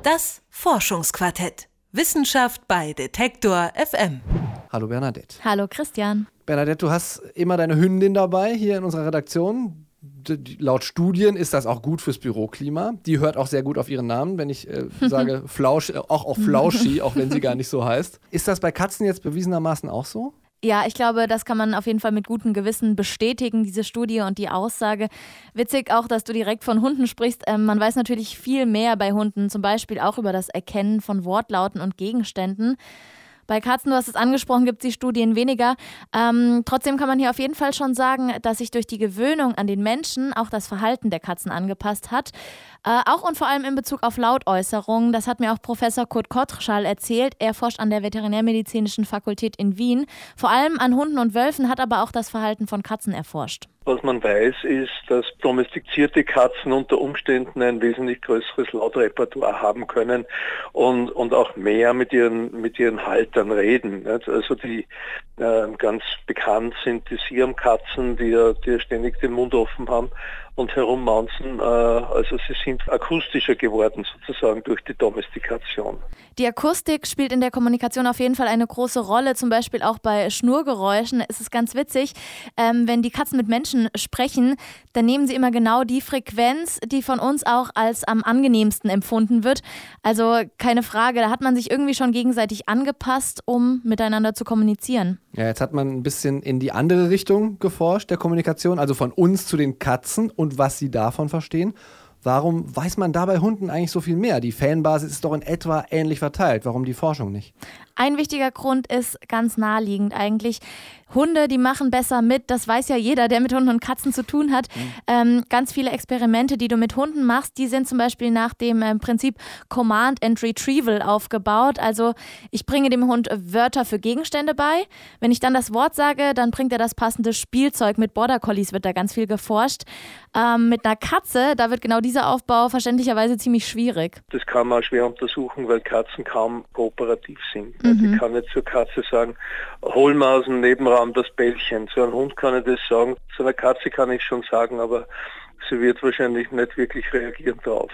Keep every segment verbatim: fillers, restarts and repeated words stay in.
Das Forschungsquartett. Wissenschaft bei Detektor F M. Hallo Bernadette. Hallo Christian. Bernadette, du hast immer deine Hündin dabei hier in unserer Redaktion. D- laut Studien ist das auch gut fürs Büroklima. Die hört auch sehr gut auf ihren Namen, wenn ich äh, sage Flausch, äh, auch auf Flauschi, auch wenn sie gar nicht so heißt. Ist das bei Katzen jetzt bewiesenermaßen auch so? Ja, ich glaube, das kann man auf jeden Fall mit gutem Gewissen bestätigen, diese Studie und die Aussage. Witzig auch, dass du direkt von Hunden sprichst. Ähm, man weiß natürlich viel mehr bei Hunden, zum Beispiel auch über das Erkennen von Wortlauten und Gegenständen. Bei Katzen, du hast es angesprochen, gibt es die Studien weniger. Ähm, trotzdem kann man hier auf jeden Fall schon sagen, dass sich durch die Gewöhnung an den Menschen auch das Verhalten der Katzen angepasst hat. Äh, auch und vor allem in Bezug auf Lautäußerungen. Das hat mir auch Professor Kurt Kottschall erzählt. Er forscht an der Veterinärmedizinischen Fakultät in Wien. Vor allem an Hunden und Wölfen, hat aber auch das Verhalten von Katzen erforscht. Was man weiß, ist, dass domestizierte Katzen unter Umständen ein wesentlich größeres Lautrepertoire haben können und, und auch mehr mit ihren, mit ihren Haltern reden. Also die äh, ganz bekannt sind die Siamkatzen, die ja, die ja ständig den Mund offen haben und herummaunzen. Äh, also sie sind akustischer geworden sozusagen durch die Domestikation. Die Akustik spielt in der Kommunikation auf jeden Fall eine große Rolle, zum Beispiel auch bei Schnurgeräuschen. Es ist ganz witzig, ähm, wenn die Katzen mit Menschen sprechen, dann nehmen sie immer genau die Frequenz, die von uns auch als am angenehmsten empfunden wird. Also keine Frage, da hat man sich irgendwie schon gegenseitig angepasst, um miteinander zu kommunizieren. Ja, jetzt hat man ein bisschen in die andere Richtung geforscht, der Kommunikation, also von uns zu den Katzen und was sie davon verstehen. Warum weiß man da bei Hunden eigentlich so viel mehr? Die Fanbasis ist doch in etwa ähnlich verteilt. Warum die Forschung nicht? Ein wichtiger Grund ist ganz naheliegend eigentlich. Hunde, die machen besser mit, das weiß ja jeder, der mit Hunden und Katzen zu tun hat. Mhm. Ähm, ganz viele Experimente, die du mit Hunden machst, die sind zum Beispiel nach dem ähm, Prinzip Command and Retrieval aufgebaut. Also ich bringe dem Hund Wörter für Gegenstände bei. Wenn ich dann das Wort sage, dann bringt er das passende Spielzeug. Mit Border Collies wird da ganz viel geforscht. Ähm, mit einer Katze, da wird genau dieser Aufbau verständlicherweise ziemlich schwierig. Das kann man schwer untersuchen, weil Katzen kaum kooperativ sind. Mhm. Also ich kann nicht zur Katze sagen, hol mal aus dem Nebenraum das Bällchen. Zu einem Hund kann ich das sagen, zu einer Katze kann ich schon sagen, aber sie wird wahrscheinlich nicht wirklich reagieren darauf.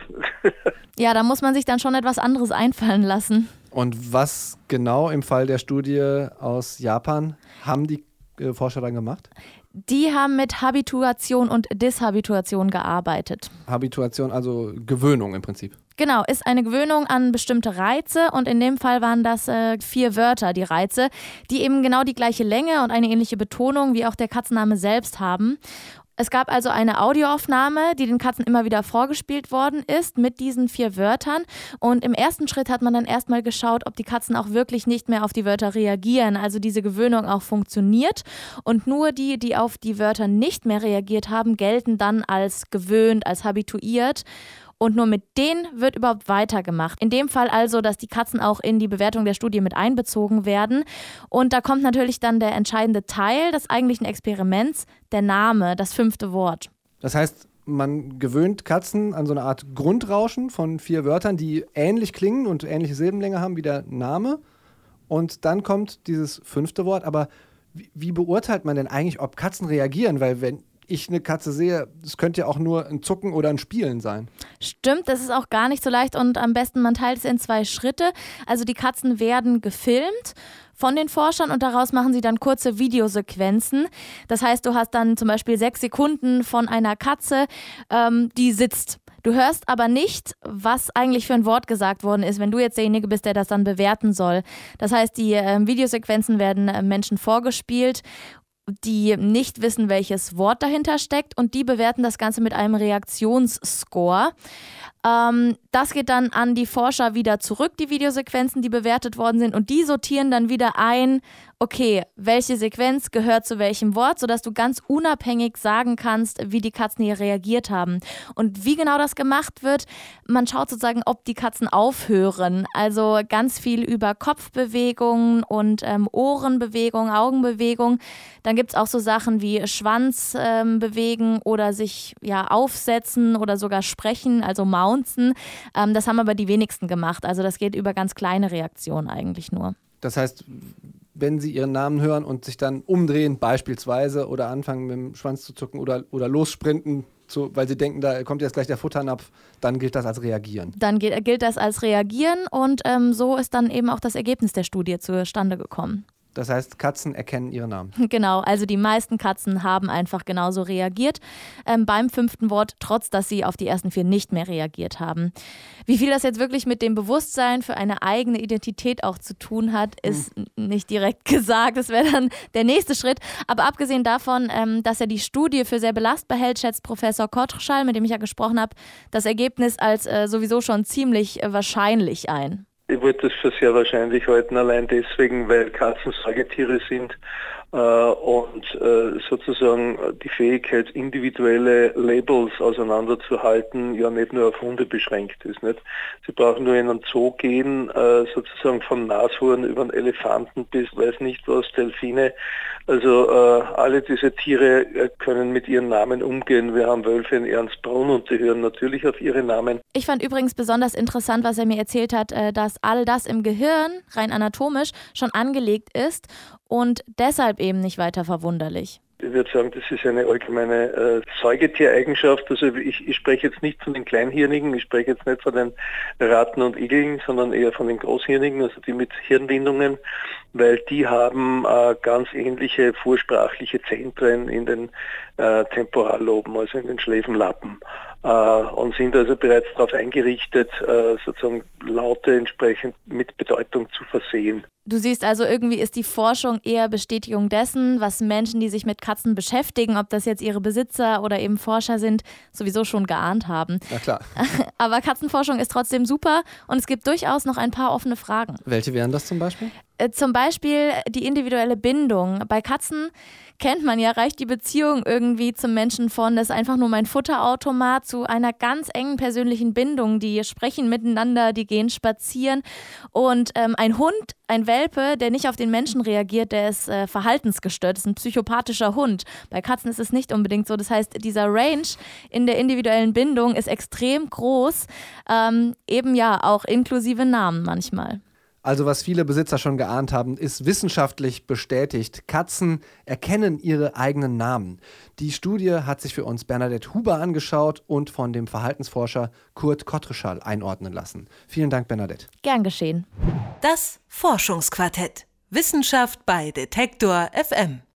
Ja, da muss man sich dann schon etwas anderes einfallen lassen. Und was genau im Fall der Studie aus Japan haben die äh, Forscher dann gemacht? Die haben mit Habituation und Dishabituation gearbeitet. Habituation, also Gewöhnung im Prinzip. Genau, ist eine Gewöhnung an bestimmte Reize und in dem Fall waren das äh, vier Wörter, die Reize, die eben genau die gleiche Länge und eine ähnliche Betonung wie auch der Katzenname selbst haben. Es gab also eine Audioaufnahme, die den Katzen immer wieder vorgespielt worden ist mit diesen vier Wörtern. Und im ersten Schritt hat man dann erstmal geschaut, ob die Katzen auch wirklich nicht mehr auf die Wörter reagieren, also diese Gewöhnung auch funktioniert. Und nur die, die auf die Wörter nicht mehr reagiert haben, gelten dann als gewöhnt, als habituiert. Und nur mit denen wird überhaupt weitergemacht. In dem Fall also, dass die Katzen auch in die Bewertung der Studie mit einbezogen werden. Und da kommt natürlich dann der entscheidende Teil des eigentlichen Experiments, der Name, das fünfte Wort. Das heißt, man gewöhnt Katzen an so eine Art Grundrauschen von vier Wörtern, die ähnlich klingen und ähnliche Silbenlänge haben wie der Name. Und dann kommt dieses fünfte Wort. Aber wie, wie beurteilt man denn eigentlich, ob Katzen reagieren? Weil wenn ich eine Katze sehe, es könnte ja auch nur ein Zucken oder ein Spielen sein. Stimmt, das ist auch gar nicht so leicht und am besten man teilt es in zwei Schritte. Also die Katzen werden gefilmt von den Forschern und daraus machen sie dann kurze Videosequenzen. Das heißt, du hast dann zum Beispiel sechs Sekunden von einer Katze, ähm, die sitzt. Du hörst aber nicht, was eigentlich für ein Wort gesagt worden ist, wenn du jetzt derjenige bist, der das dann bewerten soll. Das heißt, die äh, Videosequenzen werden äh, Menschen vorgespielt, die nicht wissen, welches Wort dahinter steckt und die bewerten das Ganze mit einem Reaktionsscore. Ähm, das geht dann an die Forscher wieder zurück, die Videosequenzen, die bewertet worden sind und die sortieren dann wieder ein, okay, welche Sequenz gehört zu welchem Wort, sodass du ganz unabhängig sagen kannst, wie die Katzen hier reagiert haben. Und wie genau das gemacht wird, man schaut sozusagen, ob die Katzen aufhören. Also ganz viel über Kopfbewegungen und ähm, Ohrenbewegungen, Augenbewegungen. Dann gibt es auch so Sachen wie Schwanz ähm, bewegen oder sich ja aufsetzen oder sogar sprechen, also mounzen. Ähm, das haben aber die wenigsten gemacht. Also das geht über ganz kleine Reaktionen eigentlich nur. Das heißt, wenn sie ihren Namen hören und sich dann umdrehen beispielsweise oder anfangen mit dem Schwanz zu zucken oder, oder lossprinten, zu, weil sie denken, da kommt jetzt gleich der Futternapf, dann gilt das als Reagieren. Dann gilt, gilt das als Reagieren und ähm, so ist dann eben auch das Ergebnis der Studie zustande gekommen. Das heißt, Katzen erkennen ihre Namen. Genau, also die meisten Katzen haben einfach genauso reagiert ähm, beim fünften Wort, trotz dass sie auf die ersten vier nicht mehr reagiert haben. Wie viel das jetzt wirklich mit dem Bewusstsein für eine eigene Identität auch zu tun hat, ist hm. nicht direkt gesagt. Das wäre dann der nächste Schritt. Aber abgesehen davon, ähm, dass er die Studie für sehr belastbar hält, schätzt Professor Kotrschall, mit dem ich ja gesprochen habe, das Ergebnis als äh, sowieso schon ziemlich äh, wahrscheinlich ein. Ich würde das für sehr wahrscheinlich halten, allein deswegen, weil Katzen Säugetiere sind äh, und äh, sozusagen die Fähigkeit, individuelle Labels auseinanderzuhalten, ja nicht nur auf Hunde beschränkt ist. Nicht? Sie brauchen nur in einen Zoo gehen, äh, sozusagen vom Nashorn über einen Elefanten bis weiß nicht was, Delfine. Also äh, alle diese Tiere äh, können mit ihren Namen umgehen. Wir haben Wölfe in Ernstbrunn und die hören natürlich auf ihre Namen. Ich fand übrigens besonders interessant, was er mir erzählt hat, äh, dass all das im Gehirn, rein anatomisch, schon angelegt ist und deshalb eben nicht weiter verwunderlich. Ich würde sagen, das ist eine allgemeine äh, Säugetiereigenschaft. Also ich, ich spreche jetzt nicht von den Kleinhirnigen, ich spreche jetzt nicht von den Ratten und Igeln, sondern eher von den Großhirnigen, also die mit Hirnwindungen, weil die haben äh, ganz ähnliche vorsprachliche Zentren in den äh, Temporalloben, also in den Schläfenlappen, äh, und sind also bereits darauf eingerichtet, äh, sozusagen Laute entsprechend mit Bedeutung zu versehen. Du siehst also, irgendwie ist die Forschung eher Bestätigung dessen, was Menschen, die sich mit Katzen beschäftigen, ob das jetzt ihre Besitzer oder eben Forscher sind, sowieso schon geahnt haben. Na klar. Aber Katzenforschung ist trotzdem super und es gibt durchaus noch ein paar offene Fragen. Welche wären das zum Beispiel? Äh, zum Beispiel die individuelle Bindung. Bei Katzen kennt man ja, reicht die Beziehung irgendwie zum Menschen von, das ist einfach nur mein Futterautomat, zu einer ganz engen persönlichen Bindung. Die sprechen miteinander, die gehen spazieren. Und ähm, ein Hund, ein Welpe, der nicht auf den Menschen reagiert, der ist äh, verhaltensgestört, ist ein psychopathischer Hund. Bei Katzen ist es nicht unbedingt so. Das heißt, dieser Range in der individuellen Bindung ist extrem groß, ähm, eben ja auch inklusive Namen manchmal. Also was viele Besitzer schon geahnt haben, ist wissenschaftlich bestätigt. Katzen erkennen ihre eigenen Namen. Die Studie hat sich für uns Bernadette Huber angeschaut und von dem Verhaltensforscher Kurt Kotrschall einordnen lassen. Vielen Dank, Bernadette. Gern geschehen. Das Forschungsquartett. Wissenschaft bei Detektor F M.